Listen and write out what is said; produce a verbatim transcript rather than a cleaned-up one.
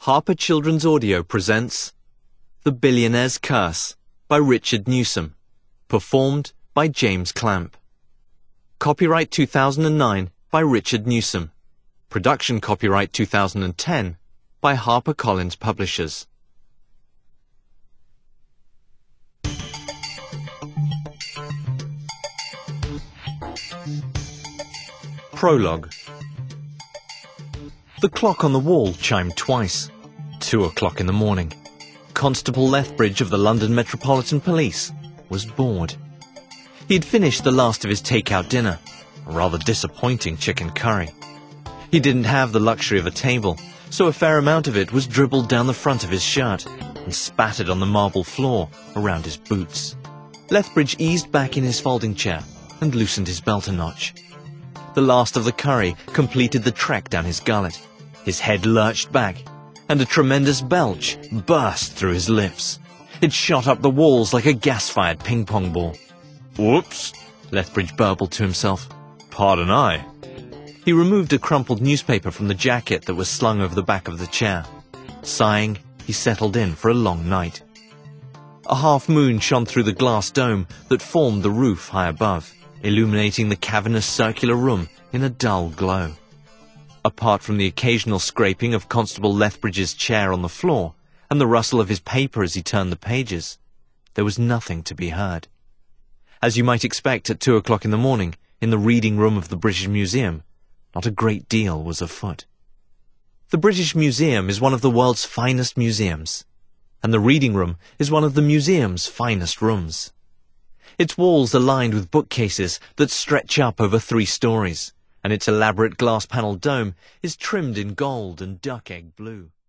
Harper Children's Audio presents The Billionaire's Curse by Richard Newsom, performed by James Clamp. Copyright two thousand nine by Richard Newsom. Production copyright two thousand ten by HarperCollins Publishers. Prologue. The clock on the wall chimed twice. Two o'clock in the morning. Constable Lethbridge of the London Metropolitan Police was bored. He had finished the last of his take-out dinner, a rather disappointing chicken curry. He didn't have the luxury of a table, so a fair amount of it was dribbled down the front of his shirt and spattered on the marble floor around his boots. Lethbridge eased back in his folding chair and loosened his belt a notch. The last of the curry completed the trek down his gullet. His head lurched back, and a tremendous belch burst through his lips. It shot up the walls like a gas-fired ping-pong ball. "Whoops," Lethbridge burbled to himself. "Pardon I." He removed a crumpled newspaper from the jacket that was slung over the back of the chair. Sighing, he settled in for a long night. A half-moon shone through the glass dome that formed the roof high above, illuminating the cavernous circular room in a dull glow. Apart from the occasional scraping of Constable Lethbridge's chair on the floor and the rustle of his paper as he turned the pages, there was nothing to be heard. As you might expect at two o'clock in the morning, in the reading room of the British Museum, not a great deal was afoot. The British Museum is one of the world's finest museums, and the reading room is one of the museum's finest rooms. Its walls are lined with bookcases that stretch up over three stories, and its elaborate glass-panelled dome is trimmed in gold and duck-egg blue.